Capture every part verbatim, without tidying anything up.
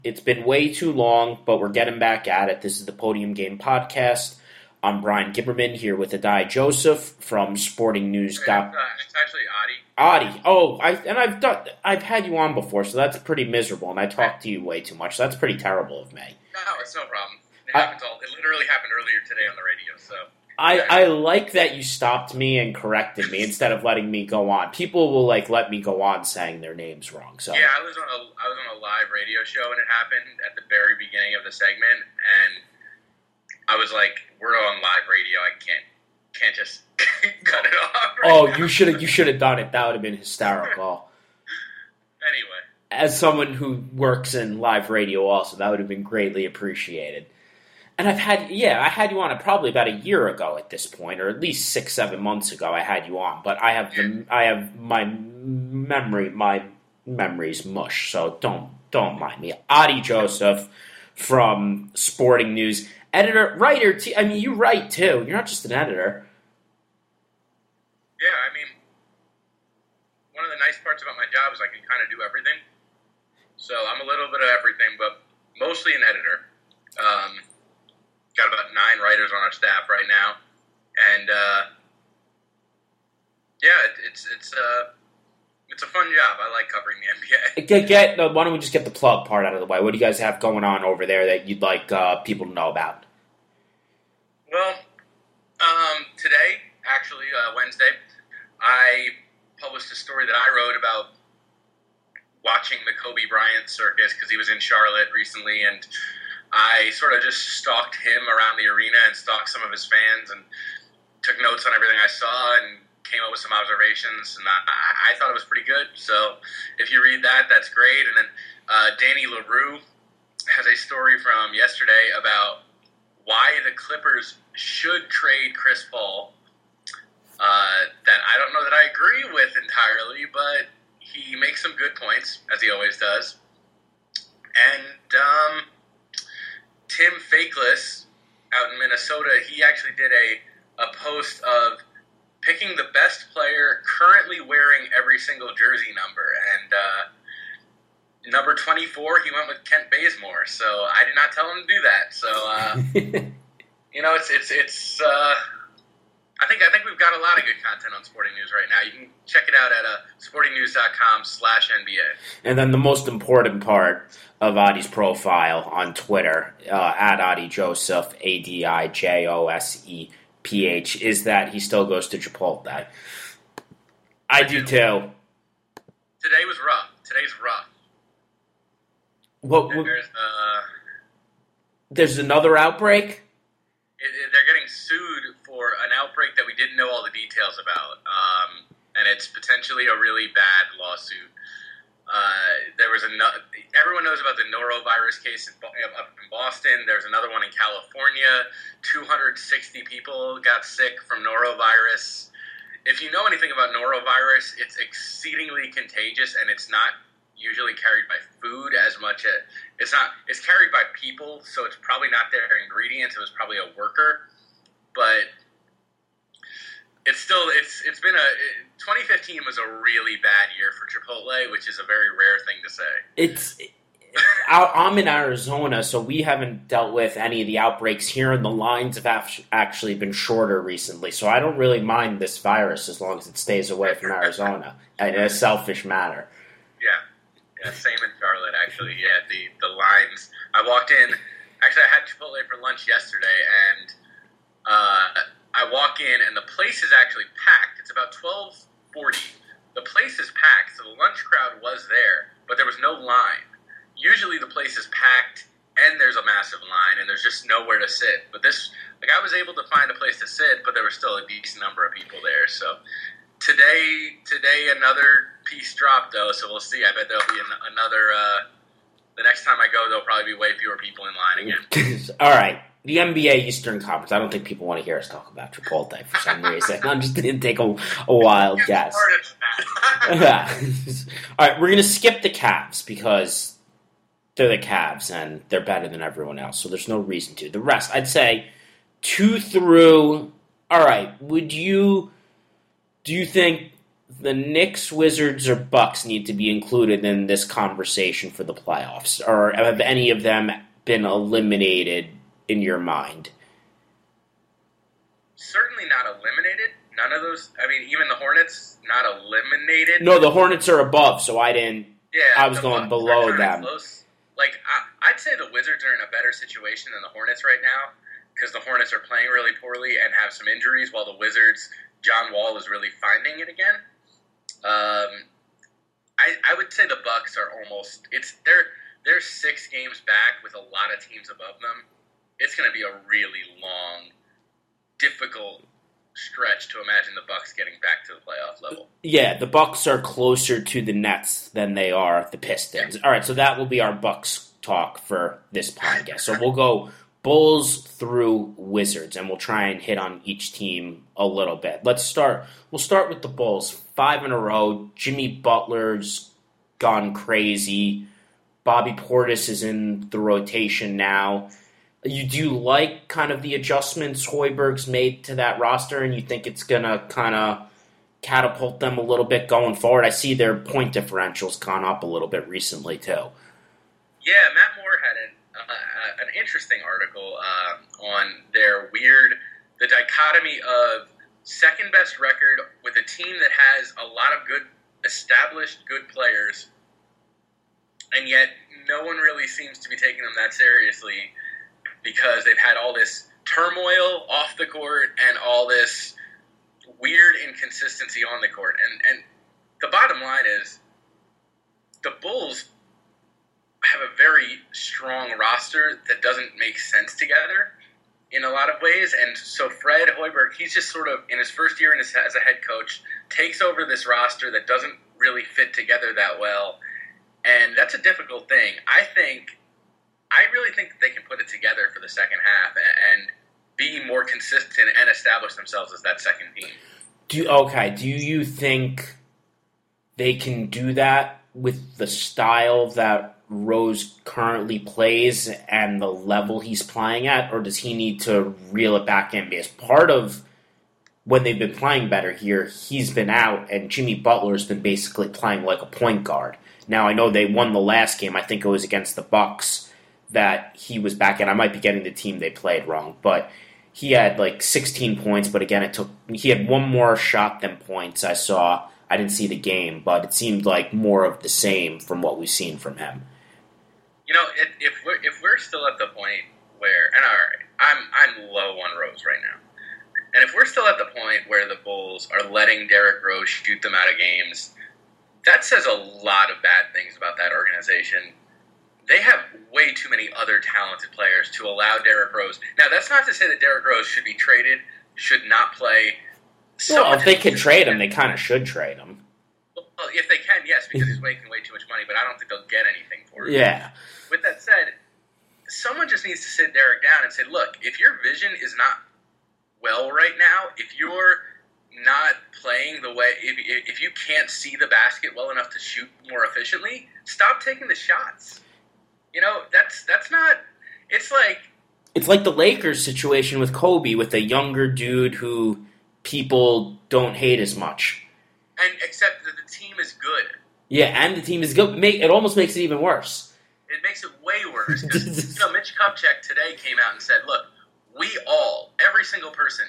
It's been way too long, but we're getting back at it. This is the Podium Game Podcast. I'm Brian Gibberman here with Adai Joseph from Sporting News. It's, uh, it's actually Adi. Adi. Oh, I and I've done. I've had you on before, so that's pretty miserable. And I talked to you way too much. So that's pretty terrible of me. No, it's no problem. It I, happens all. It literally happened earlier today on the radio. So I, yeah. I like that you stopped me and corrected me instead of letting me go on. People will like let me go on saying their names wrong. So yeah, I was on a I was on a live radio show and it happened at the very beginning of the segment, and I was like, "We're on live radio. I can't can't just cut it off." Right oh, now. you should have you should have done it. That would have been hysterical. Anyway, as someone who works in live radio, also that would have been greatly appreciated. And I've had, yeah, I had you on it probably about a year ago at this point, or at least six, seven months ago. I had you on, but I have the, I have my memory, my memory's mush. So don't, don't mind me. Adi Joseph from Sporting News, editor, writer. T- I mean, you write too. You're not just an editor. Yeah, I mean, one of the nice parts about my job is I can kind of do everything. So I'm a little bit of everything, but mostly an editor. Um, Got about nine writers on our staff right now, and uh, yeah, it, it's it's uh, it's a fun job. I like covering the N B A. Get, get uh, why don't we just get the plug part out of the way? What do you guys have going on over there that you'd like uh, people to know about? Well, um, today, actually uh, Wednesday, I published a story that I wrote about watching the Kobe Bryant circus because he was in Charlotte recently, and I sort of just stalked him around the arena and stalked some of his fans and took notes on everything I saw and came up with some observations, and I, I thought it was pretty good. So if you read that, that's great. And then uh, Danny LaRue has a story from yesterday about why the Clippers should trade Chris Paul uh, that I don't know that I agree with entirely, but he makes some good points, as he always does. And um Tim Fakeless out in Minnesota, he actually did a, a post of picking the best player currently wearing every single jersey number. And uh, number twenty-four, he went with Kent Bazemore. So I did not tell him to do that. So, uh, you know, it's, it's, it's, uh, I think, I think we've got a lot of good content on Sporting News right now. You can check it out at uh, sportingnews.com slash NBA. And then the most important part of Adi's profile on Twitter, uh, at Adi Joseph, A D I J O S E P H, is that he still goes to Chipotle. I, I do too. Today was rough. Today's rough. What, what, there's, uh, there's another outbreak? It, it, they're getting sued for an outbreak that we didn't know all the details about. Um, and it's potentially a really bad lawsuit. Uh, there was a everyone knows about the norovirus case in, up in Boston. There's another one in California. two hundred sixty people got sick from norovirus. If you know anything about norovirus, it's exceedingly contagious, and it's not usually carried by food as much as it's not. It's carried by people, so it's probably not their ingredients. It was probably a worker, but it's still it's it's been a twenty fifteen was a really bad year for Chipotle, which is a very rare thing to say. It's I'm in Arizona, so we haven't dealt with any of the outbreaks here, and the lines have actually been shorter recently. So I don't really mind this virus as long as it stays away from Arizona in a selfish manner. Yeah, yeah, same in Charlotte actually. Yeah, the the lines. I walked in. Actually, I had Chipotle for lunch yesterday, and uh, I walk in, and the place is actually packed. It's about twelve forty. The place is packed, so the lunch crowd was there, but there was no line. Usually the place is packed, and there's a massive line, and there's just nowhere to sit. But this, like, I was able to find a place to sit, but there was still a decent number of people there. So today, today another piece dropped, though, so we'll see. I bet there'll be an, another, uh, the next time I go, there'll probably be way fewer people in line again. All right. The N B A Eastern Conference. I don't think people want to hear us talk about Chipotle for some reason. I'm just going to take a, a wild guess. All right, we're going to skip the Cavs because they're the Cavs and they're better than everyone else, so there's no reason to. The rest, I'd say two through, all right, would you, do you think the Knicks, Wizards, or Bucks need to be included in this conversation for the playoffs? Or have any of them been eliminated in your mind? Certainly not eliminated. None of those. I mean, even the Hornets, not eliminated. No, the Hornets are above, so I didn't. Yeah, I was going below them. Close. Like, I, I'd say the Wizards are in a better situation than the Hornets right now because the Hornets are playing really poorly and have some injuries, while the Wizards, John Wall is really finding it again. Um, I, I would say the Bucks are almost. It's they're they're six games back with a lot of teams above them. It's going to be a really long, difficult stretch to imagine the Bucks getting back to the playoff level. Yeah, the Bucks are closer to the Nets than they are the Pistons. Yeah. All right, so that will be our Bucks talk for this podcast. So we'll go Bulls through Wizards, and we'll try and hit on each team a little bit. Let's start. We'll start with the Bulls. Five in a row. Jimmy Butler's gone crazy. Bobby Portis is in the rotation now. You do like kind of the adjustments Hoiberg's made to that roster, and you think it's going to kind of catapult them a little bit going forward? I see their point differential's gone up a little bit recently, too. Yeah, Matt Moore had an, uh, an interesting article uh, on their weird, the dichotomy of second-best record with a team that has a lot of good, established good players, and yet no one really seems to be taking them that seriously, because they've had all this turmoil off the court and all this weird inconsistency on the court. And and the bottom line is the Bulls have a very strong roster that doesn't make sense together in a lot of ways. And so Fred Hoiberg, he's just sort of, in his first year in his, as a head coach, takes over this roster that doesn't really fit together that well. And that's a difficult thing. I think I really think that they can put it together for the second half and be more consistent and establish themselves as that second team. Do okay? Do you think they can do that with the style that Rose currently plays and the level he's playing at, or does he need to reel it back in? Because part of when they've been playing better here, he's been out, and Jimmy Butler's been basically playing like a point guard. Now I know they won the last game. I think it was against the Bucks that he was back in. I might be getting the team they played wrong, but he had like sixteen points, but again, it took he had one more shot than points I saw. I didn't see the game, but it seemed like more of the same from what we've seen from him. You know, if, if we're if we're still at the point where, and all right, I'm I'm low on Rose right now, and if we're still at the point where the Bulls are letting Derrick Rose shoot them out of games, that says a lot of bad things about that organization. They have way too many other talented players to allow Derrick Rose. Now, that's not to say that Derrick Rose should be traded, should not play. Well, if they can trade him, they kind of should trade him. Well, if they can, yes, because he's making way too much money, but I don't think they'll get anything for him. Yeah. With that said, someone just needs to sit Derrick down and say, look, if your vision is not well right now, if you're not playing the way, if, if you can't see the basket well enough to shoot more efficiently, stop taking the shots. You know, that's that's not. It's like it's like the Lakers situation with Kobe, with a younger dude who people don't hate as much. And except that the team is good. Yeah, and the team is good. Make it almost makes it even worse. It makes it way worse. You know, Mitch Kupchak today came out and said, "Look, we all, every single person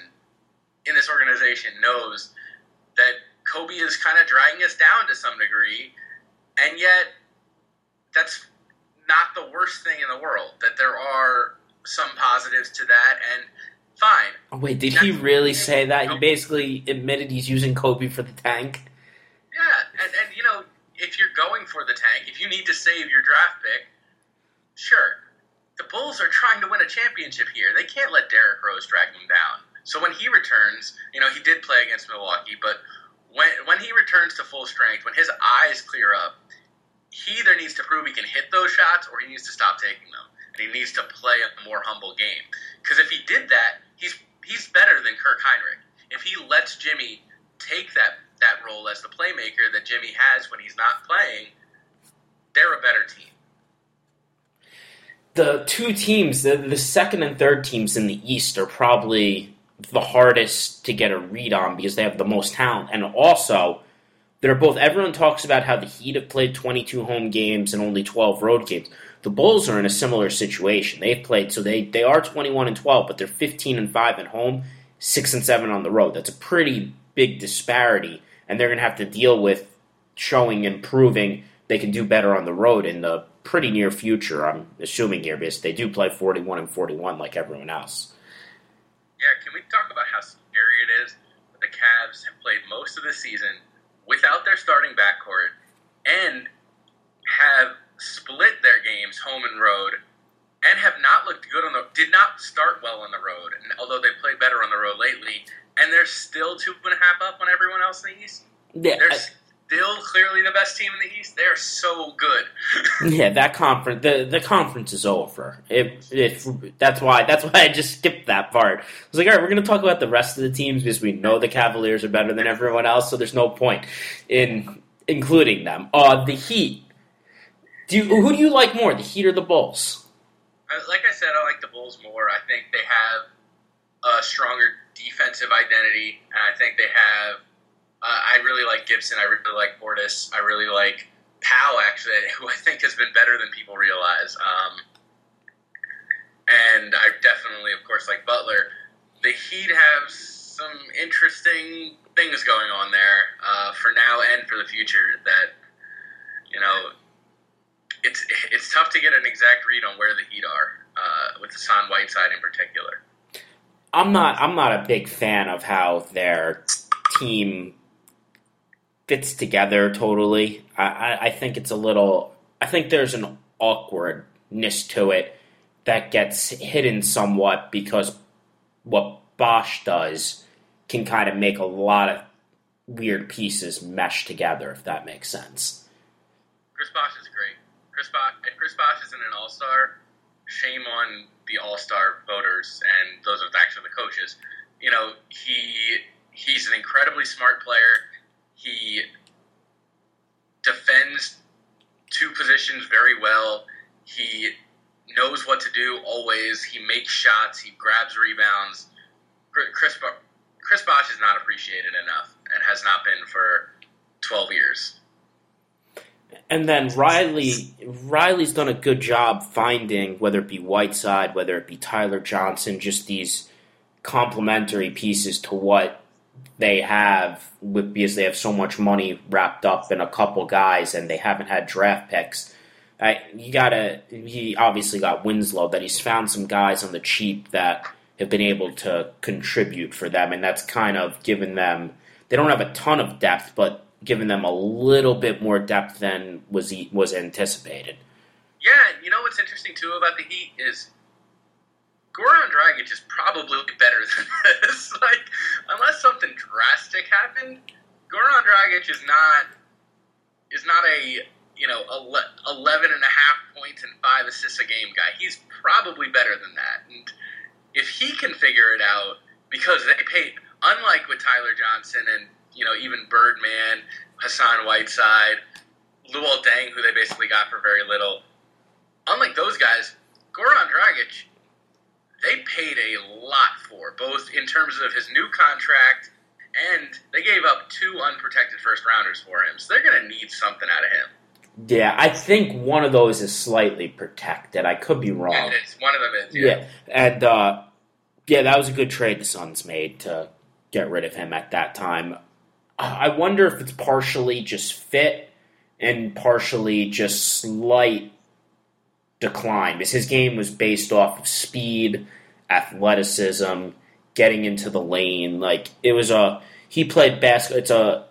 in this organization knows that Kobe is kind of dragging us down to some degree, and yet that's not the worst thing in the world, that there are some positives to that, and fine." Oh, wait, did he really say that? He basically admitted he's using Kobe for the tank? Yeah, and, and you know, if you're going for the tank, if you need to save your draft pick, sure. The Bulls are trying to win a championship here. They can't let Derrick Rose drag them down. So when he returns, you know, he did play against Milwaukee, but when when he returns to full strength, when his eyes clear up, he either needs to prove he can hit those shots or he needs to stop taking them. And he needs to play a more humble game. Because if he did that, he's he's better than Kirk Hinrich. If he lets Jimmy take that, that role as the playmaker that Jimmy has when he's not playing, they're a better team. The two teams, the, the second and third teams in the East are probably the hardest to get a read on because they have the most talent. And also, that are both, everyone talks about how the Heat have played twenty-two home games and only twelve road games. The Bulls are in a similar situation. They've played, so they, they are twenty-one and twelve, but they're fifteen and five at home, six and seven on the road. That's a pretty big disparity, and they're going to have to deal with showing and proving they can do better on the road in the pretty near future, I'm assuming here, because they do play forty-one and forty-one like everyone else. Yeah, can we talk about how scary it is that the Cavs have played most of the season without their starting backcourt and have split their games home and road and have not looked good on the did not start well on the road, and although they play better on the road lately, and they're still two and a half up on everyone else in the East. Yeah, they're I, still clearly the best team in the East. They're so good. Yeah, that conference the, the conference is over. It, it that's why that's why I just skipped that part. I was like, all right, we're going to talk about the rest of the teams because we know the Cavaliers are better than everyone else, so there's no point in including them. Uh, the Heat. Do you, who do you like more, the Heat or the Bulls? Like I said, I like the Bulls more. I think they have a stronger defensive identity, and I think they have. Uh, I really like Gibson. I really like Portis. I really like Powell, actually, who I think has been better than people realize. Um, and I definitely, of course, like Butler. The Heat have some interesting things going on there uh, for now and for the future that, you know, it's it's tough to get an exact read on where the Heat are, uh, with Hassan Whiteside in particular. I'm not I'm not a big fan of how their team fits together totally. I, I, I think it's a little I think there's an awkwardness to it that gets hidden somewhat because what Bosch does can kind of make a lot of weird pieces mesh together, if that makes sense. Chris Bosh is great. Chris Bosh, if Chris Bosh isn't an all-star, shame on the all-star voters and those of actually the coaches. You know, he he's an incredibly smart player. He defends two positions very well. He knows what to do always. He makes shots. He grabs rebounds. Chris Chris Bosh is not appreciated enough and has not been for twelve years. And then Riley, Riley's done a good job finding, whether it be Whiteside, whether it be Tyler Johnson, just these complementary pieces to what they have, with, because they have so much money wrapped up in a couple guys, and they haven't had draft picks. Uh, you gotta. He obviously got Winslow, but he's found some guys on the cheap that have been able to contribute for them, and that's kind of given them. They don't have a ton of depth, but given them a little bit more depth than was was anticipated. Yeah, you know what's interesting too about the Heat is Goran Dragic is probably better than this. Like, unless something drastic happened, Goran Dragic is not is not a you know eleven and a half points and five assists a game guy. He's probably better than that, and if he can figure it out, because they paid, unlike with Tyler Johnson and you know, even Birdman, Hassan Whiteside, Luol Deng, who they basically got for very little. Unlike those guys, Goran Dragic, they paid a lot for, both in terms of his new contract, and they gave up two unprotected first-rounders for him. So they're going to need something out of him. Yeah, I think one of those is slightly protected. I could be wrong. And it's, one of them is, yeah. Yeah, and, uh, yeah, that was a good trade the Suns made to get rid of him at that time. I wonder if it's partially just fit and partially just slight decline, because his game was based off of speed, athleticism, getting into the lane. Like, it was a he played basket. It's a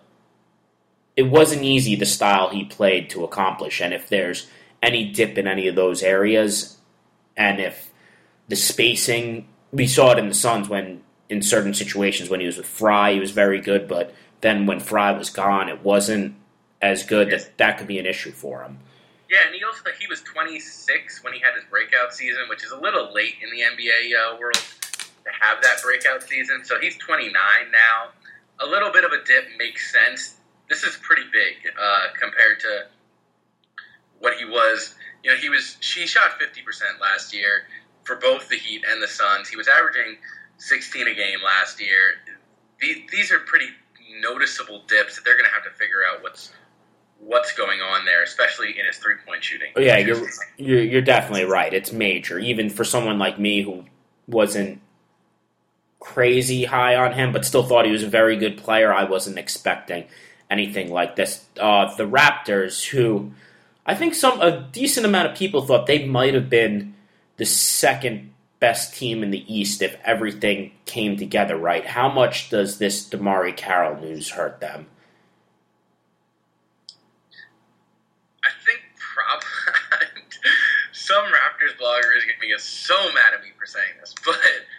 it wasn't easy, the style he played, to accomplish. And if there's any dip in any of those areas, and if the spacing, we saw it in the Suns when in certain situations when he was with Fry, he was very good, but then when Fry was gone, it wasn't as good. Yes. That that could be an issue for him. Yeah, and he also he was twenty-six when he had his breakout season, which is a little late in the N B A uh, world to have that breakout season. So he's twenty-nine now. A little bit of a dip makes sense. This is pretty big uh, compared to what he was. You know, he was he shot fifty percent last year for both the Heat and the Suns. He was averaging sixteen a game last year. These, these are pretty noticeable dips that they're going to have to figure out what's what's going on there, especially in his three-point shooting. Oh, yeah, you're, you're you're definitely right. It's major. Even for someone like me who wasn't crazy high on him, but still thought he was a very good player, I wasn't expecting anything like this. Uh, the Raptors, who I think some a decent amount of people thought they might have been the second best team in the East if everything came together right. How much does this DeMarre Carroll news hurt them? I think probably some Raptors blogger is going to get so mad at me for saying this, but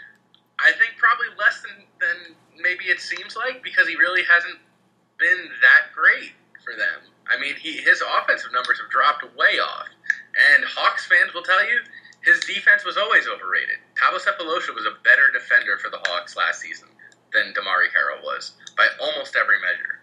I think probably less than, than maybe it seems like, because he really hasn't been that great for them. I mean, he his offensive numbers have dropped way off, and Hawks fans will tell you his defense was always overrated. Thabo Sefolosha was a better defender for the Hawks last season than DeMarre Carroll was by almost every measure.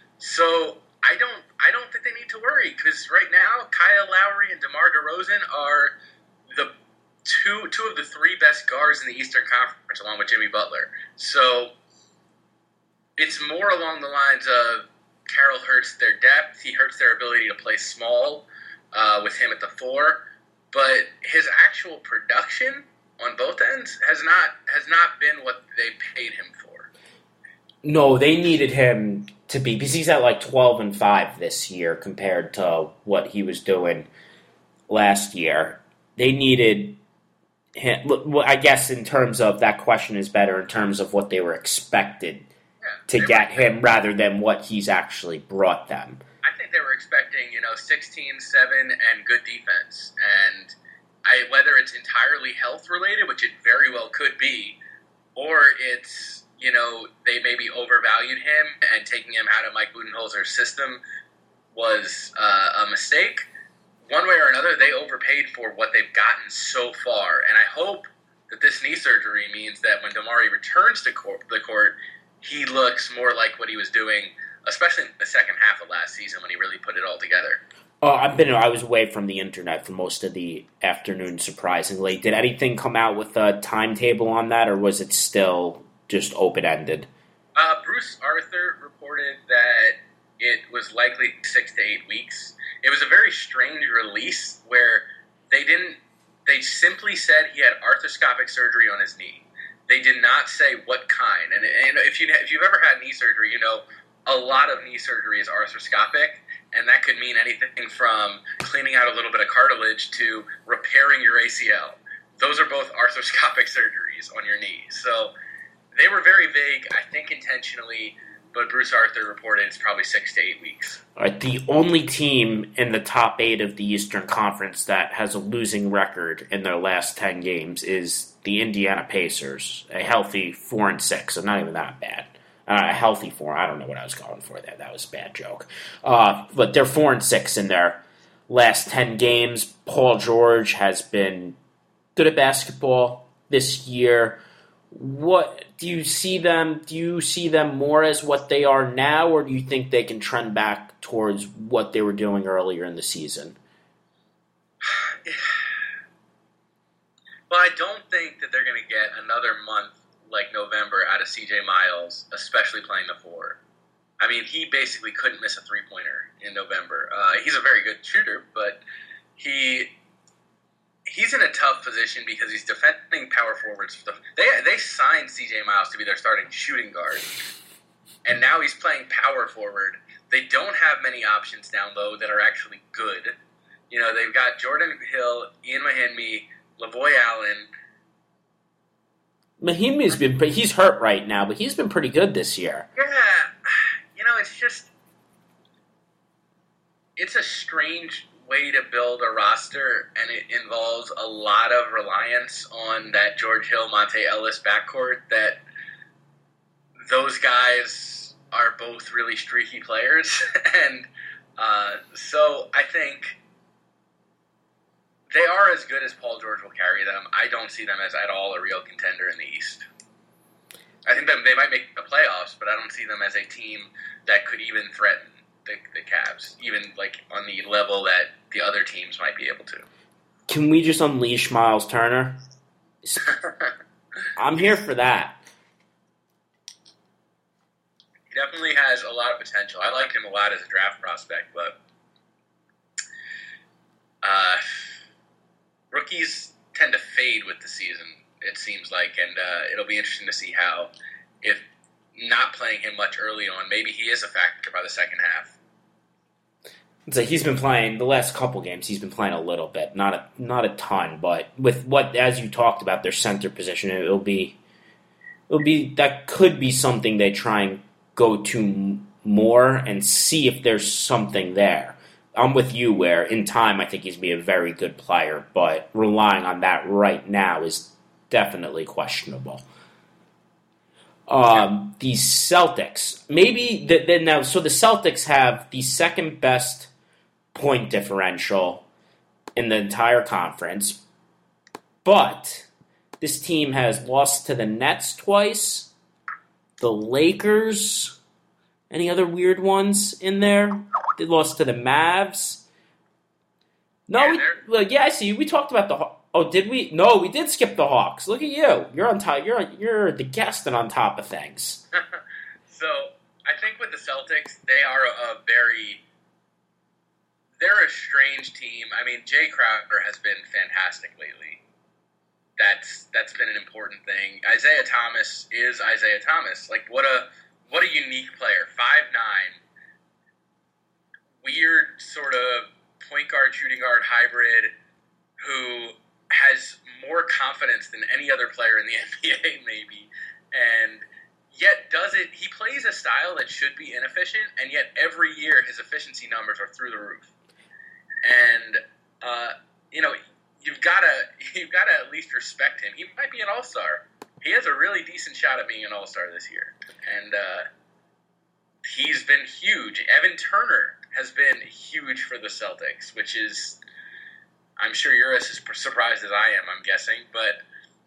So I don't I don't think they need to worry, because right now Kyle Lowry and DeMar DeRozan are the two two of the three best guards in the Eastern Conference, along with Jimmy Butler. So it's more along the lines of Carroll hurts their depth, he hurts their ability to play small uh, with him at the four. But his actual production on both ends has not has not been what they paid him for. No, they needed him to be, because he's at like twelve and five this year compared to what he was doing last year. They needed him. I guess in terms of that question is better in terms of what they were expected yeah, to get were, him rather than what he's actually brought them. I think they were expecting, you know, sixteen, seven, and good defense. And I, whether it's entirely health-related, which it very well could be, or it's, you know, they maybe overvalued him and taking him out of Mike Budenholzer's system was uh, a mistake. One way or another, they overpaid for what they've gotten so far. And I hope that this knee surgery means that when DeMarre returns to court, the court, he looks more like what he was doing, especially in the second half of last season when he really put it all together. Oh, I've been. I was away from the internet for most of the afternoon, surprisingly. Did anything come out with a timetable on that, or was it still just open-ended? Uh, Bruce Arthur reported that it was likely six to eight weeks. It was a very strange release where they didn't. They simply said he had arthroscopic surgery on his knee. They did not say what kind. And, and if you if you've ever had knee surgery, you know a lot of knee surgery is arthroscopic, and that could mean anything from cleaning out a little bit of cartilage to repairing your A C L. Those are both arthroscopic surgeries on your knee. So they were very vague, I think intentionally, but Bruce Arthur reported it's probably six to eight weeks. All right, the only team in the top eight of the Eastern Conference that has a losing record in their last ten games is the Indiana Pacers, a healthy four and six, so not even that bad. Uh, a healthy four. I don't know what I was going for there. That was a bad joke. Uh, but they're four and six in their last ten games. Paul George has been good at basketball this year. What do you see them? Do you see them more as what they are now, or do you think they can trend back towards what they were doing earlier in the season? Well, I don't think that they're going to get another month like November out of C J Miles, especially playing the four. I mean, he basically couldn't miss a three-pointer in November. Uh, he's a very good shooter, but he he's in a tough position because he's defending power forwards. For the, they they signed C J Miles to be their starting shooting guard, and now he's playing power forward. They don't have many options down low that are actually good. You know, they've got Jordan Hill, Ian Mahinmi, Lavoy Allen. Mahimi's been, but he's hurt right now, but he's been pretty good this year. Yeah, you know, it's just, it's a strange way to build a roster, and it involves a lot of reliance on that George Hill, Monte Ellis backcourt, that those guys are both really streaky players, and uh, so I think they are as good as Paul George will carry them. I don't see them as at all a real contender in the East. I think that they might make the playoffs, but I don't see them as a team that could even threaten the, the Cavs, even like on the level that the other teams might be able to. Can we just unleash Miles Turner? I'm here for that. He definitely has a lot of potential. I like him a lot as a draft prospect, but uh, rookies tend to fade with the season, it seems like, and uh, it'll be interesting to see how, if not playing him much early on, maybe he is a factor by the second half. So he's been playing the last couple games. He's been playing a little bit, not a not a ton, but with what, as you talked about, their center position, it'll be it'll be that could be something they try and go to more and see if there's something there. I'm with you where in time I think he's be a very good player, but relying on that right now is definitely questionable. Um, the Celtics, maybe the, the, now. So the Celtics have the second best point differential in the entire conference, but this team has lost to the Nets twice, the Lakers. Any other weird ones in there? They lost to the Mavs. No, we, well, yeah, I see. We talked about the. Oh, did we? No, we did skip the Hawks. Look at you. You're on top. You're you're the guest and on top of things. So I think with the Celtics, they are a, a very. They're a strange team. I mean, Jay Crowder has been fantastic lately. That's that's been an important thing. Isaiah Thomas is Isaiah Thomas. Like what a what a unique player. five nine, weird sort of point guard shooting guard hybrid who has more confidence than any other player in the N B A maybe, and yet does it. He plays a style that should be inefficient, and yet every year his efficiency numbers are through the roof. And uh, you know, you've got to you've got to at least respect him. He might be an all-star. He has a really decent shot at being an all-star this year, and uh, he's been huge. Evan Turner has been huge for the Celtics, which is, I'm sure you're as surprised as I am, I'm guessing. But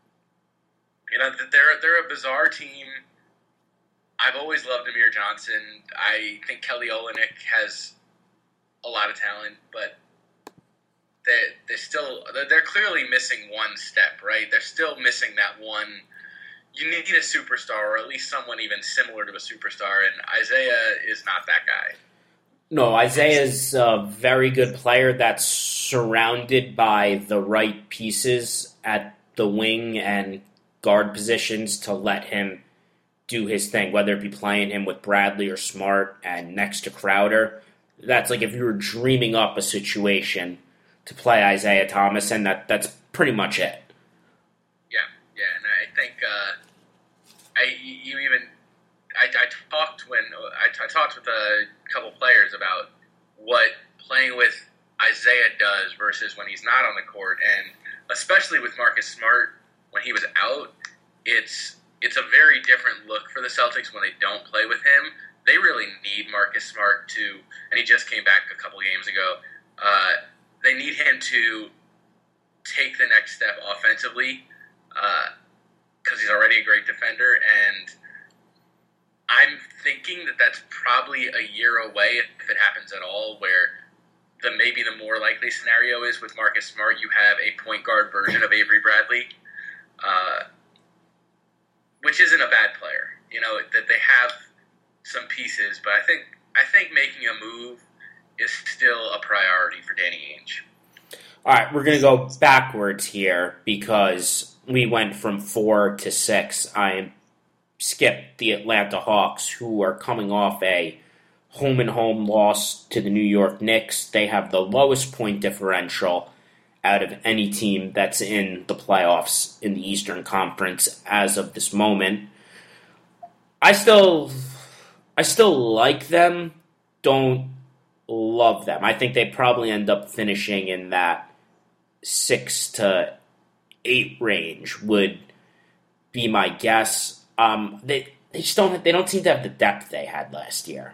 you know, they're they're a bizarre team. I've always loved Amir Johnson. I think Kelly Olynyk has a lot of talent, but they they still they're clearly missing one step, right? They're still missing that one. You need a superstar, or at least someone even similar to a superstar, and Isaiah is not that guy. No, Isaiah's a very good player that's surrounded by the right pieces at the wing and guard positions to let him do his thing, whether it be playing him with Bradley or Smart and next to Crowder. That's like if you were dreaming up a situation to play Isaiah Thomas, and that, that's pretty much it. Yeah, yeah, and I think uh, I you even I, I talked when I, I talked with a couple players about what playing with Isaiah does versus when he's not on the court, and especially with Marcus Smart when he was out, it's it's a very different look for the Celtics when they don't play with him. They really need Marcus Smart to, and he just came back a couple games ago. Uh, they need him to take the next step offensively because uh, he's already a great defender, and I'm thinking that that's probably a year away if it happens at all, where the maybe the more likely scenario is with Marcus Smart, you have a point guard version of Avery Bradley, uh, which isn't a bad player. You know, that they have some pieces, but I think I think making a move is still a priority for Danny Ainge. All right, we're going to go backwards here because we went from four to six. I skipped the Atlanta Hawks, who are coming off a home-and-home loss to the New York Knicks. They have the lowest point differential out of any team that's in the playoffs in the Eastern Conference as of this moment. I still, I still like them. Don't love them. I think they probably end up finishing in that six to eight range would be my guess. Um, they they just don't they don't seem to have the depth they had last year.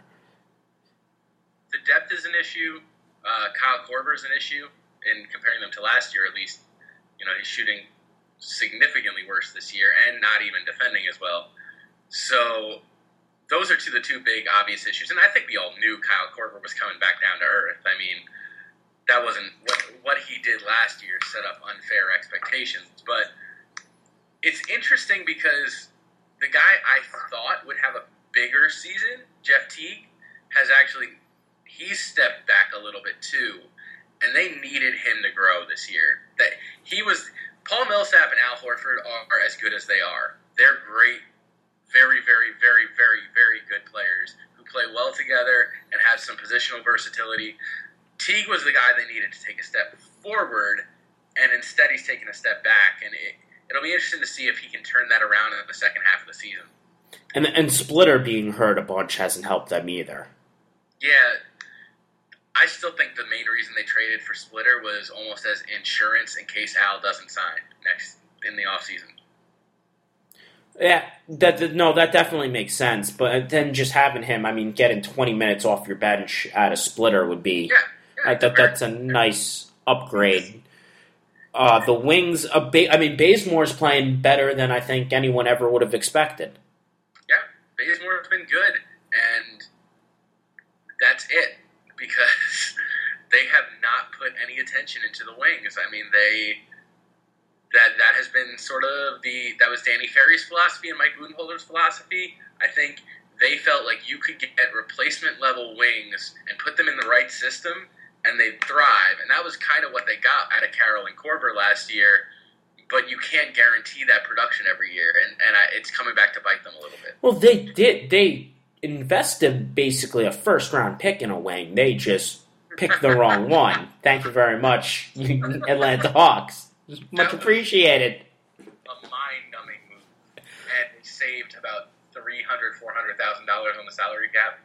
The depth is an issue. Uh, Kyle Korver is an issue in comparing them to last year. At least, you know, he's shooting significantly worse this year and not even defending as well. So those are two the two big obvious issues, and I think we all knew Kyle Korver was coming back down to earth. I mean, that wasn't what what he did last year set up unfair expectations. But it's interesting because the guy I thought would have a bigger season, Jeff Teague, has actually, he's stepped back a little bit too, and they needed him to grow this year. That he was, Paul Millsap and Al Horford are as good as they are. They're great, very, very, very, very, very good players who play well together and have some positional versatility. Teague was the guy they needed to take a step forward, and instead he's taking a step back, and it, it'll be interesting to see if he can turn that around in the second half of the season. And and Splitter being hurt a bunch hasn't helped them either. Yeah, I still think the main reason they traded for Splitter was almost as insurance in case Al doesn't sign next in the offseason. Yeah, that, that no, that definitely makes sense. But then just having him, I mean, getting twenty minutes off your bench at a Splitter would be, yeah, yeah, I thought that's a nice upgrade. Uh, the wings, uh, ba- I mean, Bazemore's playing better than I think anyone ever would have expected. Yeah, Bazemore's been good, and that's it, because they have not put any attention into the wings. I mean, they that that has been sort of the that was Danny Ferry's philosophy and Mike Budenholzer's philosophy. I think they felt like you could get replacement level wings and put them in the right system, and they'd thrive. And that was kind of what they got out of Carroll and Korver last year. But you can't guarantee that production every year, and and I, it's coming back to bite them a little bit. Well, they did. They invested basically a first round pick in a wing. They just picked the wrong one. Thank you very much, Atlanta Hawks. Much appreciated. A mind-numbing move, and they saved about three hundred, four hundred thousand dollars on the salary cap.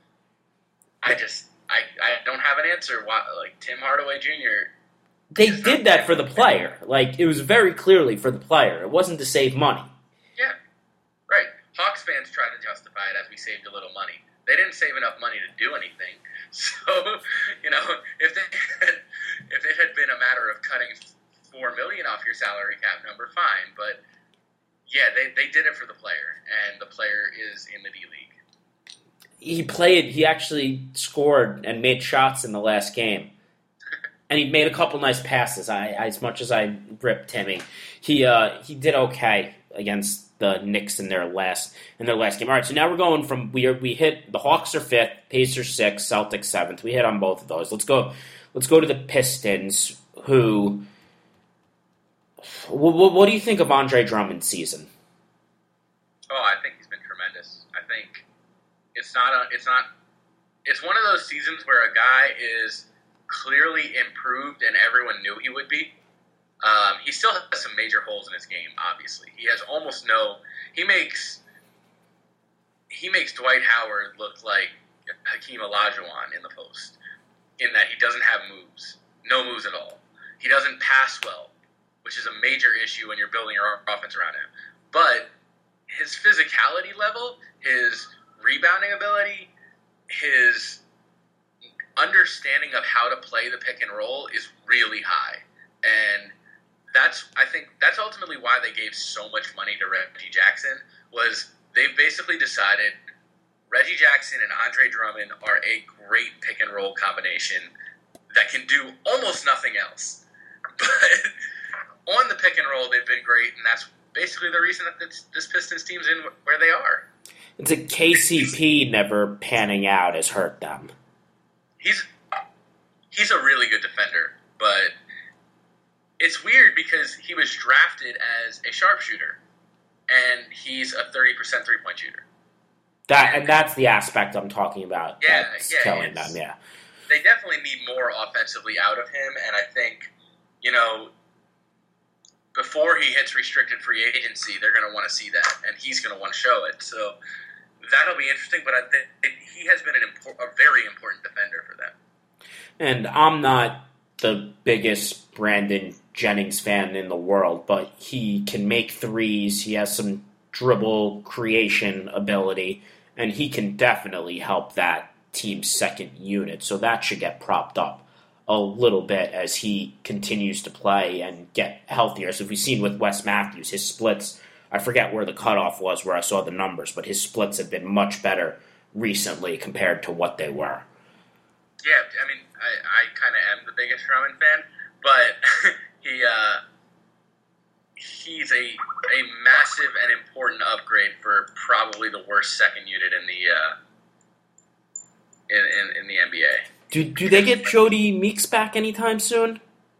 I just, I, I don't have an answer. Why, like Tim Hardaway Junior They did that for the player. Like, it was very clearly for the player. It wasn't to save money. Yeah, right. Hawks fans try to justify it as we saved a little money. They didn't save enough money to do anything. So, you know, if they had, if it had been a matter of cutting four million off your salary cap number, fine. But yeah, they they did it for the player, and the player is in the D League. He played. He actually scored and made shots in the last game. And he made a couple nice passes. I, as much as I ripped Timmy, he uh, he did okay against the Knicks in their last in their last game. All right, so now we're going from we are, we hit the Hawks are fifth, Pacers sixth, Celtics seventh. We hit on both of those. Let's go. Let's go to the Pistons. Who? What, what do you think of Andre Drummond's season? Oh, I think he's been tremendous. I think it's not a, it's not it's one of those seasons where a guy is clearly improved and everyone knew he would be. Um, he still has some major holes in his game, obviously. He has almost no... He makes he makes Dwight Howard look like Hakeem Olajuwon in the post, in that he doesn't have moves. No moves at all. He doesn't pass well, which is a major issue when you're building your offense around him. But his physicality level, his rebounding ability, his understanding of how to play the pick and roll is really high. And that's, I think, that's ultimately why they gave so much money to Reggie Jackson, was they've basically decided Reggie Jackson and Andre Drummond are a great pick and roll combination that can do almost nothing else. But on the pick and roll, they've been great, and that's basically the reason that this, this Pistons team's in where they are. It's a K C P never panning out has hurt them. He's he's a really good defender, but it's weird because he was drafted as a sharpshooter, and he's a thirty percent three-point shooter. That and that's the aspect I'm talking about. Yeah, that's yeah, killing them. Yeah, they definitely need more offensively out of him, and I think, you know, before he hits restricted free agency, they're going to want to see that, and he's going to want to show it. So that'll be interesting, but I think he has been an impor- a very important defender for them. And I'm not the biggest Brandon Jennings fan in the world, but he can make threes. He has some dribble creation ability, and he can definitely help that team's second unit. So that should get propped up a little bit as he continues to play and get healthier. So we've seen with Wes Matthews, his splits, I forget where the cutoff was where I saw the numbers, but his splits have been much better recently compared to what they were. Yeah, I mean, I, I kind of am the biggest Drummond fan, but he uh, he's a a massive and important upgrade for probably the worst second unit in the uh, in, in in the N B A. Do do they get Jody Meeks back anytime soon?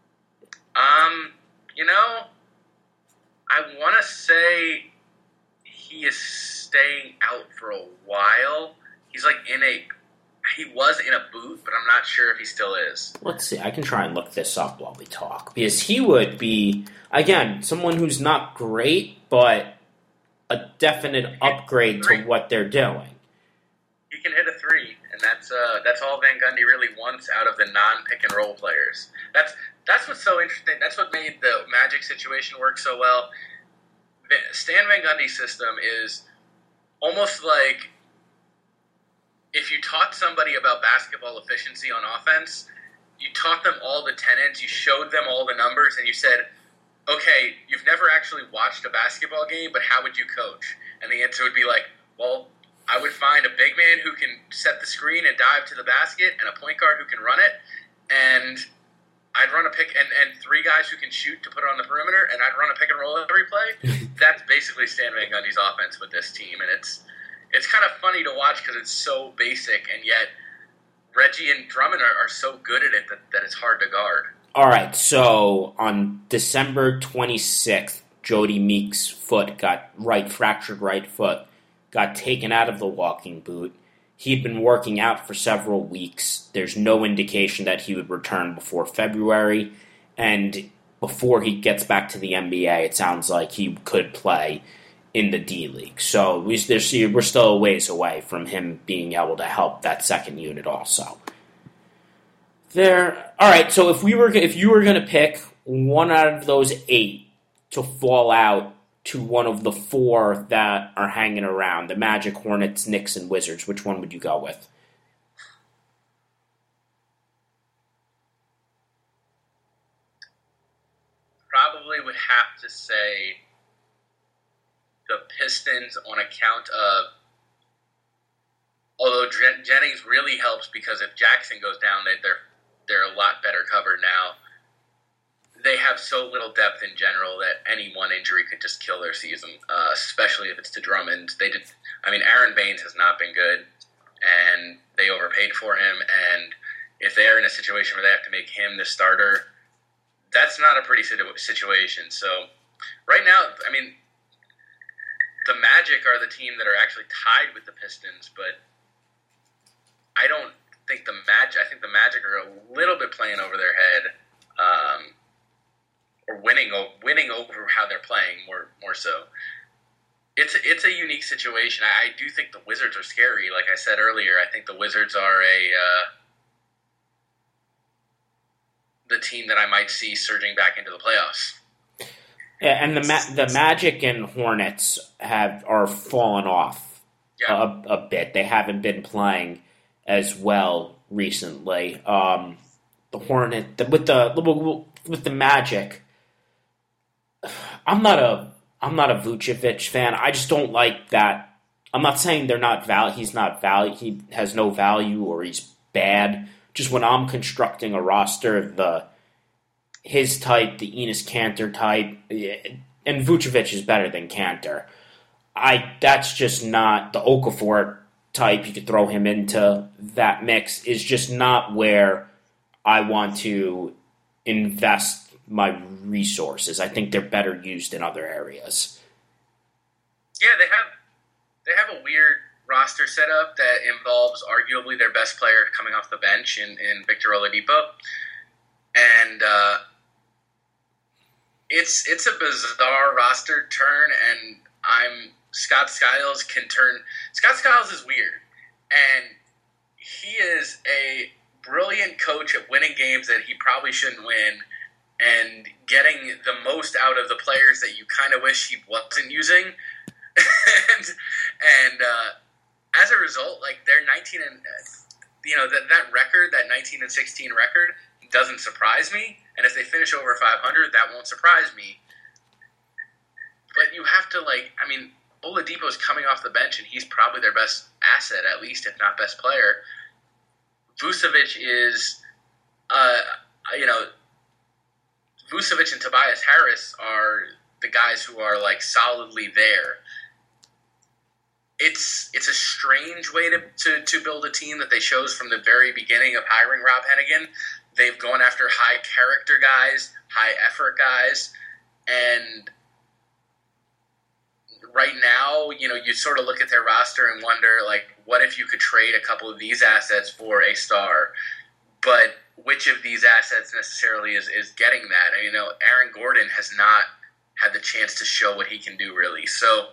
Um, you know, I want to say he is staying out for a while. He's like in a, he was in a boot, but I'm not sure if he still is. Let's see. I can try and look this up while we talk. Because he would be, again, someone who's not great, but a definite upgrade to what they're doing. He can hit a three, and that's uh, that's all Van Gundy really wants out of the non-pick and roll players. That's that's what's so interesting. That's what made the Magic situation work so well. Stan Van Gundy's system is almost like if you taught somebody about basketball efficiency on offense, you taught them all the tenets, you showed them all the numbers, and you said, okay, you've never actually watched a basketball game, but how would you coach? And the answer would be like, well, I would find a big man who can set the screen and dive to the basket and a point guard who can run it, and I'd run a pick, and, and three guys who can shoot to put it on the perimeter, and I'd run a pick and roll every play. That's basically Stan Van Gundy's offense with this team, and it's it's kind of funny to watch because it's so basic, and yet Reggie and Drummond are, are so good at it that, that it's hard to guard. All right, so on December twenty-sixth, Jody Meeks' foot got right, fractured right foot, got taken out of the walking boot. He'd been working out for several weeks. There's no indication that he would return before February. And before he gets back to the N B A, it sounds like he could play in the D-League. So we, we're still a ways away from him being able to help that second unit also. There. All right, so if we were, if you were going to pick one out of those eight to fall out to one of the four that are hanging around, the Magic, Hornets, Knicks, and Wizards, which one would you go with? Probably would have to say the Pistons on account of, although Jen- Jennings really helps because if Jackson goes down, they, they're they're a lot better covered now. They have so little depth in general that any one injury could just kill their season, uh, especially if it's to Drummond. They did. I mean, Aaron Baines has not been good, and they overpaid for him. And if they are in a situation where they have to make him the starter, that's not a pretty situ- situation. So right now, I mean, the Magic are the team that are actually tied with the Pistons, but I don't think the Magic. I think the Magic are a little bit playing over their head. Um, Or winning, winning over how they're playing more, more so. It's a, it's a unique situation. I, I do think the Wizards are scary. Like I said earlier, I think the Wizards are a uh, the team that I might see surging back into the playoffs. Yeah, and the Ma- the Magic and Hornets have are fallen off yeah. a, a bit. They haven't been playing as well recently. Um, the Hornet the, with the with the Magic. I'm not a I'm not a Vucevic fan. I just don't like that. I'm not saying they're not val. He's not value. He has no value or he's bad. Just when I'm constructing a roster, the his type, the Enes Kanter type, and Vucevic is better than Kanter. I that's just not the Okafor type. You could throw him into that mix. Is just not where I want to invest my resources. I think they're better used in other areas. Yeah, they have they have a weird roster setup that involves arguably their best player coming off the bench in, in Victor Oladipo. And uh, it's it's a bizarre roster turn, and I'm Scott Skiles can turn Scott Skiles is weird. And he is a brilliant coach at winning games that he probably shouldn't win, and getting the most out of the players that you kind of wish he wasn't using. and and uh, as a result, like, they're nineteen and, you know, that, that record, that nineteen and sixteen record doesn't surprise me. And if they finish over five hundred, that won't surprise me. But you have to, like, I mean, Oladipo's coming off the bench, and he's probably their best asset, at least, if not best player. Vucevic is, uh, you know, Vucevic and Tobias Harris are the guys who are like solidly there. It's it's a strange way to, to, to build a team that they chose from the very beginning of hiring Rob Hennigan. They've gone after high character guys, high effort guys, and right now, you know, you sort of look at their roster and wonder, like, what if you could trade a couple of these assets for a star? But which of these assets necessarily is, is getting that? And, you know, Aaron Gordon has not had the chance to show what he can do, really. So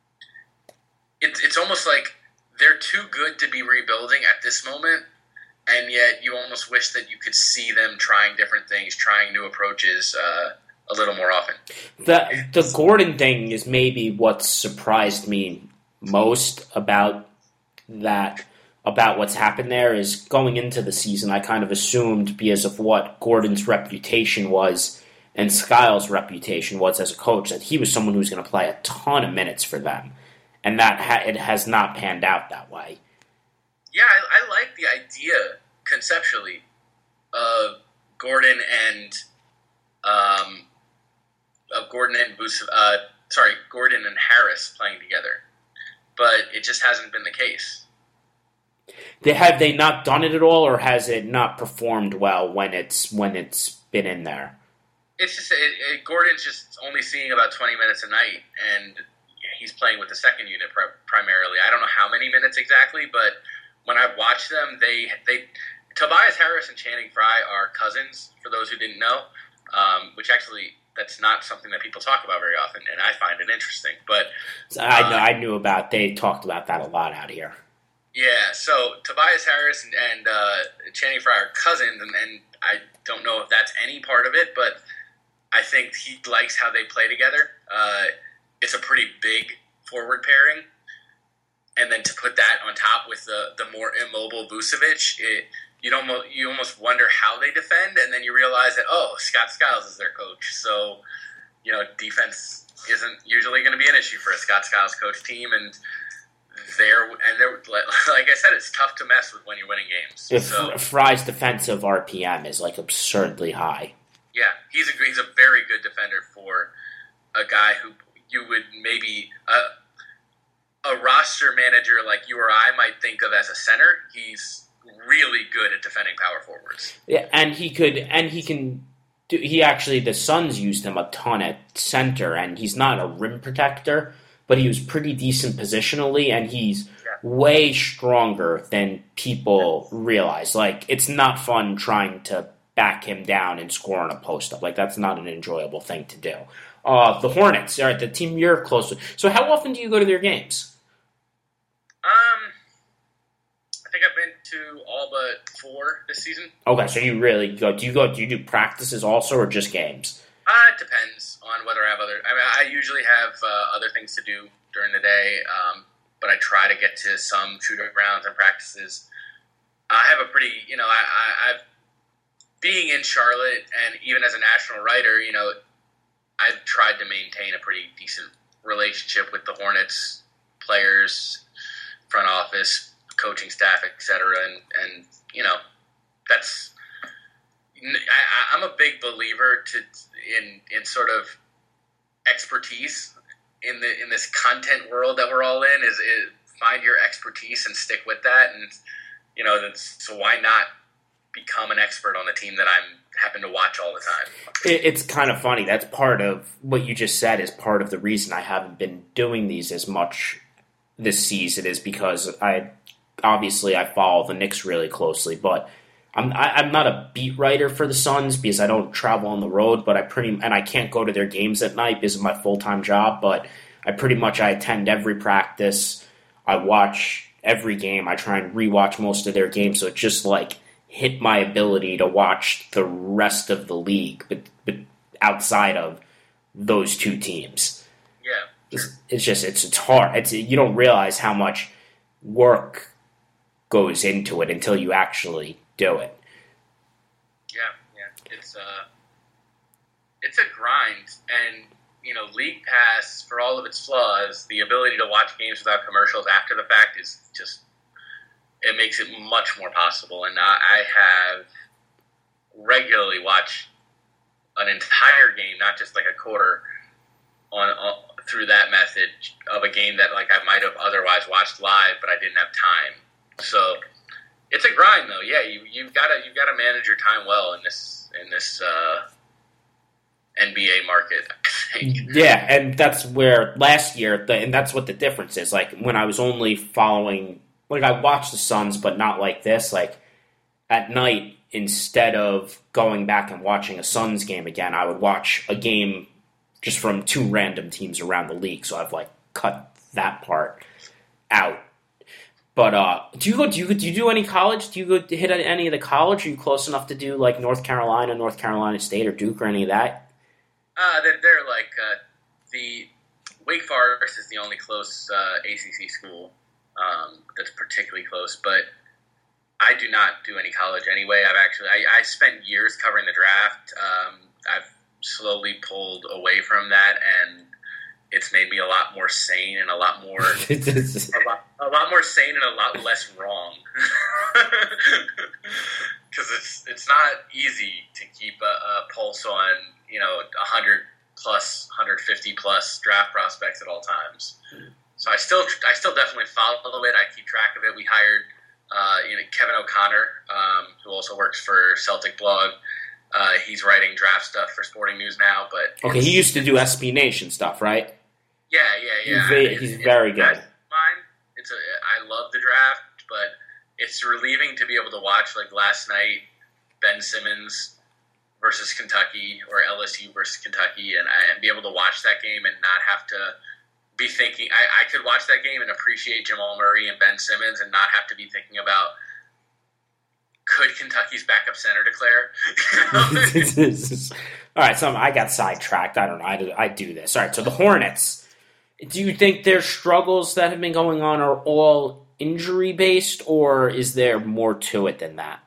it's it's almost like they're too good to be rebuilding at this moment, and yet you almost wish that you could see them trying different things, trying new approaches uh, a little more often. The the Gordon thing is maybe what surprised me most about that, about what's happened there, is going into the season, I kind of assumed, because of what Gordon's reputation was and Skiles' reputation was as a coach, that he was someone who was going to play a ton of minutes for them. And that ha- it has not panned out that way. Yeah, I, I like the idea conceptually of Gordon and um, of Gordon and Bus- uh, sorry, Gordon and Harris playing together, but it just hasn't been the case. They have they not done it at all, or has it not performed well when it's when it's been in there? It's just it, it, Gordon's just only seeing about twenty minutes a night, and he's playing with the second unit pri- primarily. I don't know how many minutes exactly, but when I've watched them, they they Tobias Harris and Channing Frye are cousins, for those who didn't know, um, which actually that's not something that people talk about very often, and I find it interesting. But so I uh, know, I knew about they talked about that a lot out here. Yeah, so Tobias Harris and, and uh, Channing Frye are cousins, and, and I don't know if that's any part of it, but I think he likes how they play together. Uh, it's a pretty big forward pairing, and then to put that on top with the, the more immobile Vucevic, it, you don't you almost wonder how they defend, and then you realize that, oh, Scott Skiles is their coach, so you know defense isn't usually going to be an issue for a Scott Skiles coach team, and There and there, like I said, it's tough to mess with when you're winning games. If so, Fry's defensive R P M is like absurdly high. Yeah, he's a he's a very good defender for a guy who you would maybe uh, a roster manager like you or I might think of as a center. He's really good at defending power forwards. Yeah, and he could and he can. Do, he actually the Suns used him a ton at center, and he's not a rim protector, but he was pretty decent positionally, and he's yeah. way stronger than people realize. Like, it's not fun trying to back him down and score on a post-up. Like, that's not an enjoyable thing to do. Uh, the Hornets, all right, the team you're close with. So how often do you go to their games? Um, I think I've been to all but four this season. Okay, so you really go. Do you go? Do you do practices also, or just games? Uh, it depends on whether I have other... I mean, I usually have uh, other things to do during the day, um, but I try to get to some shoot-arounds and practices. I have a pretty, you know, I, I, I've... Being in Charlotte, and even as a national writer, you know, I've tried to maintain a pretty decent relationship with the Hornets, players, front office, coaching staff, et cetera, and, and you know, that's... I, I'm a big believer to in in sort of expertise in the in this content world that we're all in. Is, is find your expertise and stick with that, and you know, that's, so why not become an expert on the team that I'm happen to watch all the time? It, it's kind of funny. That's part of what you just said. Is part of the reason I haven't been doing these as much this season, is because I obviously I follow the Knicks really closely, but. I'm I, I'm not a beat writer for the Suns because I don't travel on the road, but I pretty and I can't go to their games at night because of my full time job. But I pretty much I attend every practice, I watch every game, I try and rewatch most of their games, so it just like hit my ability to watch the rest of the league, but but outside of those two teams. Yeah, sure. it's, it's just it's it's hard. It's you don't realize how much work goes into it until you actually do it. Yeah, yeah, it's uh, it's a grind, and you know, League Pass, for all of its flaws, the ability to watch games without commercials after the fact is just it makes it much more possible. And I, I have regularly watched an entire game, not just like a quarter, on through that method of a game that like I might have otherwise watched live, but I didn't have time. So it's a grind, though. Yeah, you you've got to you've got to manage your time well in this in this uh, N B A market. I think. Yeah, and that's where last year, the, and that's what the difference is. Like when I was only following, like I watched the Suns, but not like this. Like at night, instead of going back and watching a Suns game again, I would watch a game just from two random teams around the league. So I've like cut that part out. But uh, do you go? Do you do you do any college? Do you go hit any of the college? Are you close enough to do like North Carolina, North Carolina State, or Duke, or any of that? Uh, they're, they're like uh, the Wake Forest is the only close uh, A C C school um, that's particularly close. But I do not do any college anyway. I've actually I, I spent years covering the draft. Um, I've slowly pulled away from that, and it's made me a lot more sane and a lot more a, lot, a lot more sane and a lot less wrong. Because it's it's not easy to keep a, a pulse on, you know, one hundred plus, one hundred fifty plus draft prospects at all times. So I still I still definitely follow it. I keep track of it. We hired uh, you know Kevin O'Connor, um, who also works for Celtic Blog. Uh, he's writing draft stuff for Sporting News now. But okay, he used to do S B Nation stuff, right? Yeah, yeah, yeah. He's, very, he's it's, very it's good. Mine. It's a. I love the draft, but it's relieving to be able to watch like last night, Ben Simmons versus Kentucky or L S U versus Kentucky, and, and be able to watch that game and not have to be thinking. I, I could watch that game and appreciate Jamal Murray and Ben Simmons, and not have to be thinking about, could Kentucky's backup center declare? All right, so I got sidetracked. I don't know. I do, I do this. All right, so the Hornets. Do you think their struggles that have been going on are all injury-based, or is there more to it than that?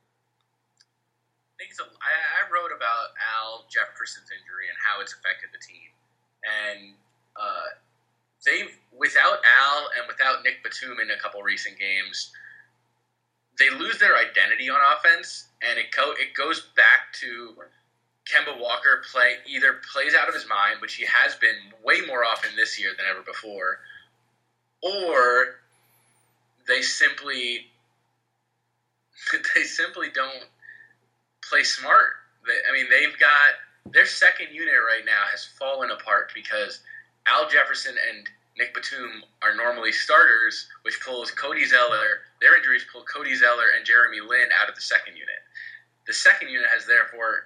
I think it's a, I, I wrote about Al Jefferson's injury and how it's affected the team. And uh, they've, without Al and without Nick Batum in a couple recent games, they lose their identity on offense, and it co- it goes back to Kemba Walker play either plays out of his mind, which he has been way more often this year than ever before, or they simply they simply don't play smart. They, I mean, they've got their second unit right now has fallen apart because Al Jefferson and Nick Batum are normally starters, which pulls Cody Zeller. Their injuries pull Cody Zeller and Jeremy Lin out of the second unit. The second unit has therefore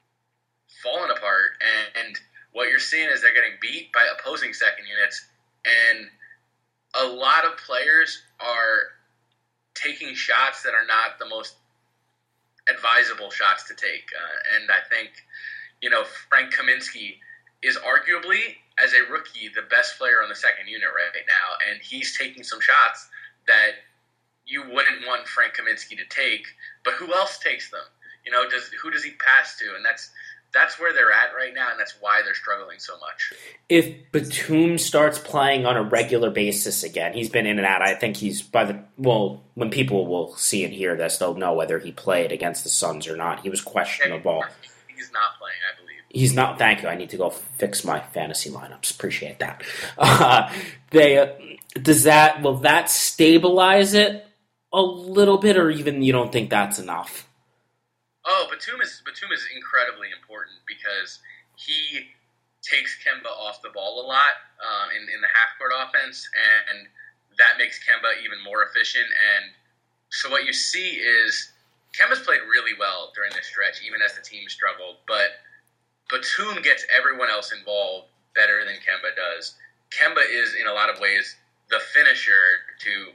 fallen apart, and, and what you're seeing is they're getting beat by opposing second units, and a lot of players are taking shots that are not the most advisable shots to take. Uh, and I think, you know, Frank Kaminsky is arguably, as a rookie, the best player on the second unit right now, and he's taking some shots that you wouldn't want Frank Kaminsky to take, but who else takes them? You know, does who does he pass to? And that's that's where they're at right now, and that's why they're struggling so much. If Batum starts playing on a regular basis again, he's been in and out. I think he's by the well, when people will see and hear this, they'll know whether he played against the Suns or not. He was questionable. He's not playing, I believe. He's not. Thank you. I need to go fix my fantasy lineups. Appreciate that. Uh, they uh, does that. Will that stabilize it a little bit, or even you don't think that's enough? Oh, Batum is Batum is incredibly important because he takes Kemba off the ball a lot um, in in the half court offense, and that makes Kemba even more efficient. And so what you see is Kemba's played really well during this stretch, even as the team struggled, but Batum gets everyone else involved better than Kemba does. Kemba is, in a lot of ways, the finisher to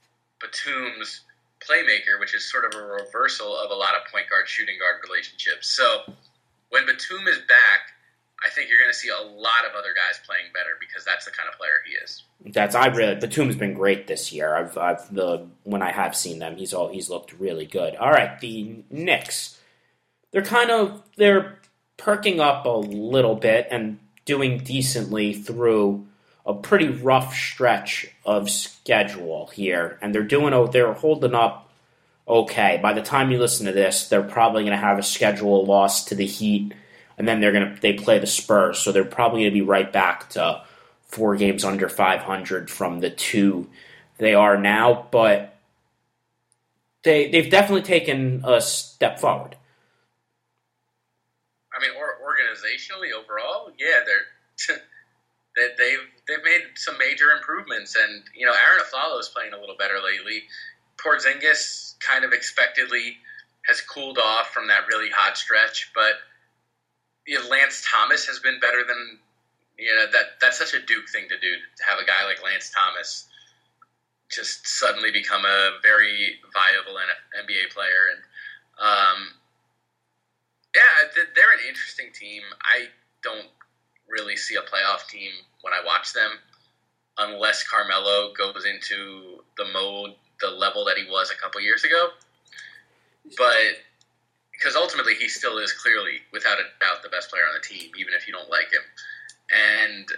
Batum's playmaker, which is sort of a reversal of a lot of point guard shooting guard relationships. So when Batum is back, I think you're going to see a lot of other guys playing better because that's the kind of player he is. That's I really Batum's been great this year. I've I've the when I have seen them, he's all he's looked really good. All right, the Knicks. They're kind of they're perking up a little bit and doing decently through a pretty rough stretch of schedule here, and they're doing they're holding up okay. By the time you listen to this, they're probably going to have a schedule loss to the Heat, and then they're going to they play the Spurs, so they're probably going to be right back to four games under five hundred from the two they are now, but they they've definitely taken a step forward. I mean, or, organizationally overall, yeah, they're they, they've they've made some major improvements, and you know, Aaron Aflalo is playing a little better lately. Porzingis kind of expectedly has cooled off from that really hot stretch, but you know, Lance Thomas has been better than you know that that's such a Duke thing to do, to have a guy like Lance Thomas just suddenly become a very viable N B A player. And um, yeah, they're an interesting team. I don't really see a playoff team when I watch them unless Carmelo goes into the mode, the level that he was a couple years ago. But because ultimately he still is clearly, without a doubt, the best player on the team, even if you don't like him. And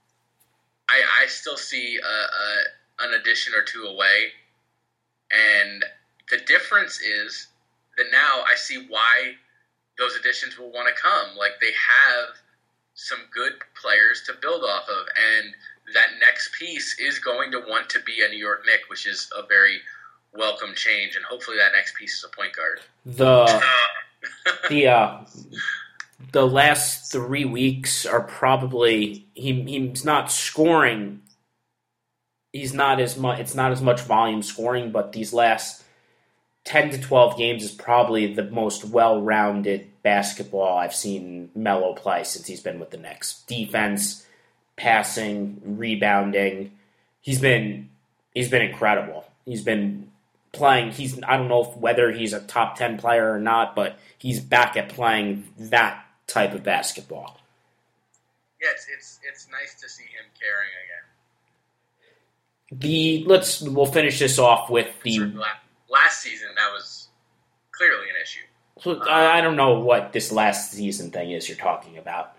I, I still see a, a, an addition or two away. And the difference is that now I see why those additions will want to come. Like, they have some good players to build off of. And that next piece is going to want to be a New York Knick, which is a very welcome change. And hopefully that next piece is a point guard. The the uh, the last three weeks are probably he he's not scoring. He's not as much. It's not as much volume scoring, but these last ten to twelve games is probably the most well-rounded basketball I've seen Melo play since he's been with the Knicks. Defense, passing, rebounding. He's been he's been incredible. He's been playing. He's I don't know if, whether he's a top ten player or not, but he's back at playing that type of basketball. Yeah, it's it's, it's nice to see him caring again. The let's we'll finish this off with the last season. That was clearly an issue. So I, I don't know what this last season thing is you're talking about.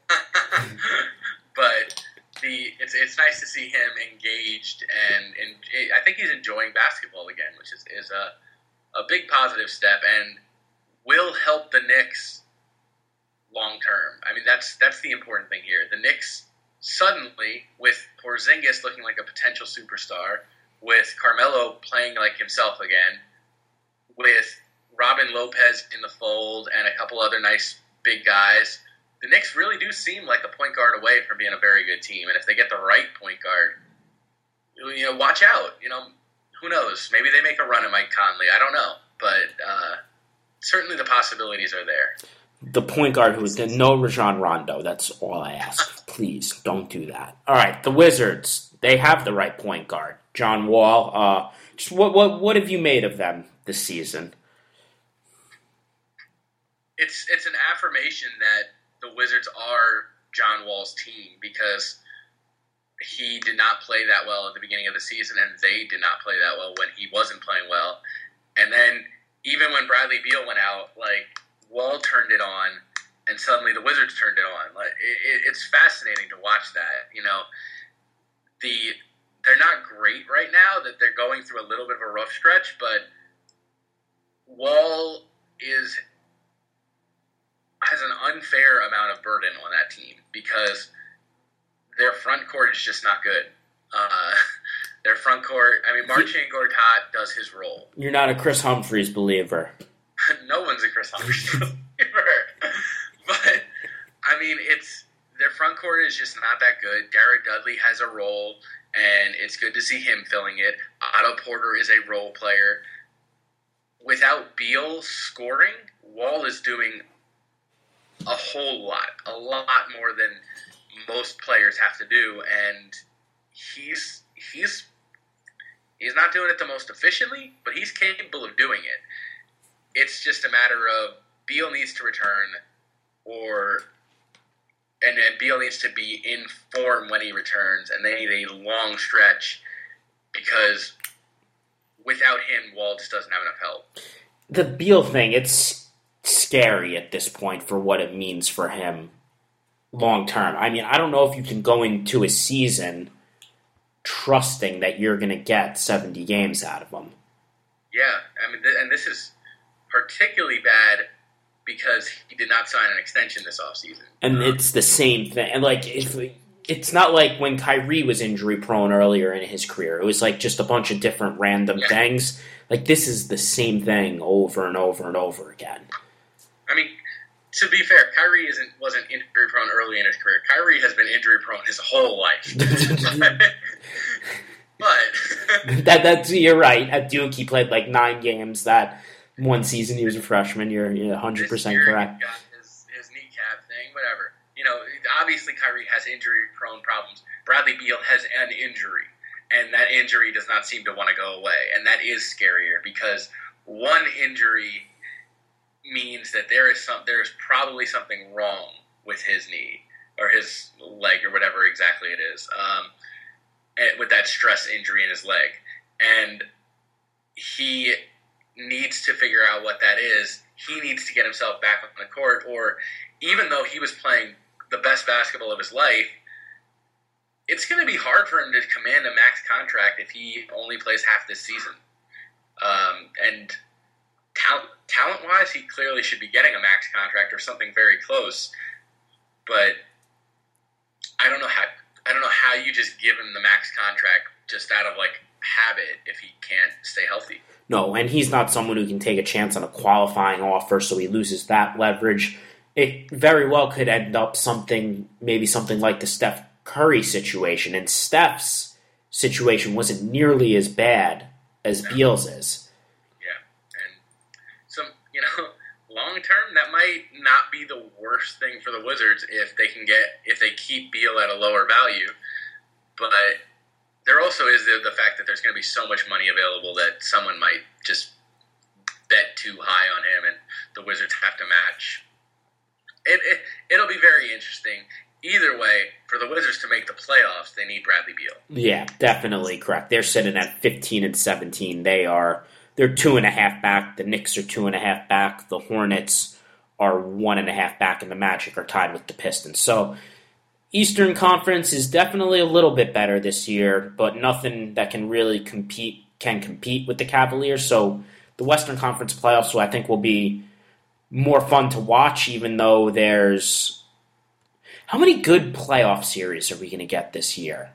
But the it's it's nice to see him engaged, and, and I think he's enjoying basketball again, which is, is a, a big positive step and will help the Knicks long term. I mean, that's that's the important thing here. The Knicks suddenly, with Porzingis looking like a potential superstar, with Carmelo playing like himself again, with Robin Lopez in the fold and a couple other nice big guys, the Knicks really do seem like a point guard away from being a very good team. And if they get the right point guard, you know, watch out. You know, who knows? Maybe they make a run at Mike Conley. I don't know. But uh, certainly the possibilities are there. The point guard who is no Rajon Rondo. That's all I ask. Please don't do that. All right, the Wizards. They have the right point guard, John Wall. Uh, just what what what have you made of them this season? It's it's an affirmation that the Wizards are John Wall's team, because he did not play that well at the beginning of the season, and they did not play that well when he wasn't playing well. And then even when Bradley Beal went out, like, Wall turned it on, and suddenly the Wizards turned it on. Like, it, it's fascinating to watch that. You know, the they're not great right now. That they're going through a little bit of a rough stretch, but Wall is has an unfair amount of burden on that team because their front court is just not good. Uh, their front court, I mean, Marcin Gortat does his role. You're not a Chris Humphries believer. No one's a Chris Humphries believer. But, I mean, it's their front court is just not that good. Garrett Dudley has a role, and it's good to see him filling it. Otto Porter is a role player. Without Beal scoring, Wall is doing a whole lot, a lot more than most players have to do, and he's he's he's not doing it the most efficiently, but he's capable of doing it. It's just a matter of Beal needs to return, or and then Beal needs to be in form when he returns, and they need a long stretch because without him, Wall just doesn't have enough help. The Beal thing, it's scary at this point for what it means for him long term. I mean, I don't know if you can go into a season trusting that you're going to get seventy games out of him. Yeah, I mean, th- and this is particularly bad because he did not sign an extension this offseason. And it's the same thing. And like, if it's not like when Kyrie was injury prone earlier in his career. It was like just a bunch of different random yeah. things. Like this is the same thing over and over and over again. I mean, to be fair, Kyrie isn't wasn't injury prone early in his career. Kyrie has been injury prone his whole life. but that that's you're right. At Duke, he played like nine games that one season. He was a freshman. You're you're one hundred percent correct. He got his, his kneecap thing, whatever. You know, obviously Kyrie has injury-prone problems. Bradley Beal has an injury, and that injury does not seem to want to go away, and that is scarier because one injury means that there is some, there is probably something wrong with his knee or his leg or whatever exactly it is, um, and with that stress injury in his leg, and he needs to figure out what that is. He needs to get himself back on the court, or even though he was playing the best basketball of his life, it's going to be hard for him to command a max contract if he only plays half this season. Um, and talent, talent-wise, he clearly should be getting a max contract or something very close. But I don't know how. I don't know how you just give him the max contract just out of like habit if he can't stay healthy. No, and he's not someone who can take a chance on a qualifying offer, so he loses that leverage. It very well could end up something, maybe something like the Steph Curry situation. And Steph's situation wasn't nearly as bad as no. Beal's is. Yeah, and some, you know, long term, that might not be the worst thing for the Wizards if they can get, if they keep Beal at a lower value. But there also is the, the fact that there's going to be so much money available that someone might just bet too high on him, and the Wizards have to match. It, it, it'll be very interesting. Either way, for the Wizards to make the playoffs, they need Bradley Beal. Yeah, definitely correct. They're sitting at fifteen and seventeen. They are they're two and a half back. The Knicks are two and a half back. The Hornets are one and a half back, and the Magic are tied with the Pistons. So Eastern Conference is definitely a little bit better this year, but nothing that can really compete can compete with the Cavaliers. So the Western Conference playoffs, so I think, will be more fun to watch, even though there's... How many good playoff series are we going to get this year?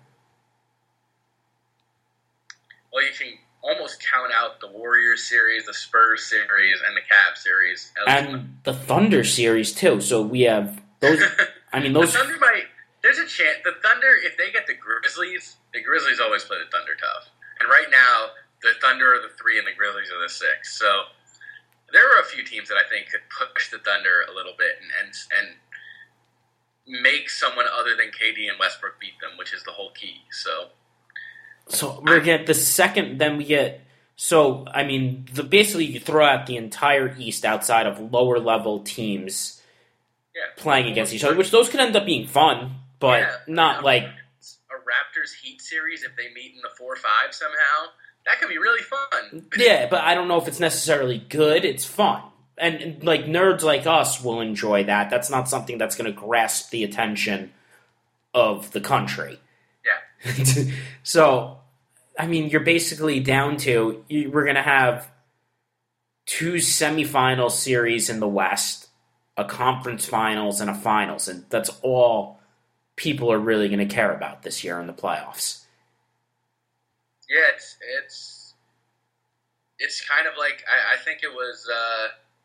Well, you can almost count out the Warriors series, the Spurs series, and the Cavs series. And the Thunder series, too. So we have those... I mean, those... The Thunder might... There's a chance. The Thunder, if they get the Grizzlies, the Grizzlies always play the Thunder tough. And right now, the Thunder are the three and the Grizzlies are the six. So there are a few teams that I think could push the Thunder a little bit and and, and make someone other than K D and Westbrook beat them, which is the whole key. So, so we get the second, then we get. So I mean, the basically you throw out the entire East outside of lower level teams yeah. playing against each other, which those could end up being fun, but yeah, not like a Raptors Heat series if they meet in the four five somehow. That could be really fun. Yeah, but I don't know if it's necessarily good. It's fun. And, and, like, nerds like us will enjoy that. That's not something that's going to grasp the attention of the country. Yeah. So, I mean, you're basically down to, you, we're going to have two semifinal series in the West, a conference finals, and a finals. And that's all people are really going to care about this year in the playoffs. Yeah, it's it's it's kind of like I, I think it was uh,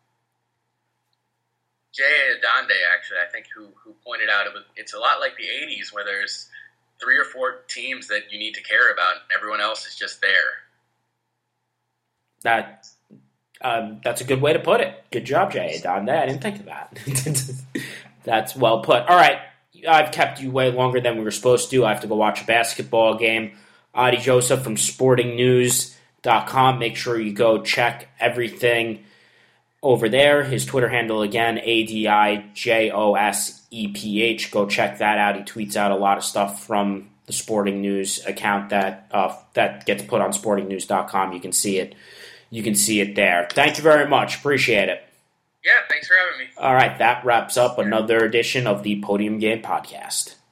Jay Adonde actually. I think who who pointed out it was it's a lot like the eighties where there's three or four teams that you need to care about, and everyone else is just there. That um, that's a good way to put it. Good job, Jay Adonde. I didn't think of that. That's well put. All right, I've kept you way longer than we were supposed to. I have to go watch a basketball game. Adi Joseph from sporting news dot com. Make sure you go check everything over there. His Twitter handle, again, A D I J O S E P H. Go check that out. He tweets out a lot of stuff from the Sporting News account that uh, that gets put on sporting news dot com. You can see it. You can see it there. Thank you very much. Appreciate it. Yeah, thanks for having me. All right, that wraps up another edition of the Podium Game Podcast.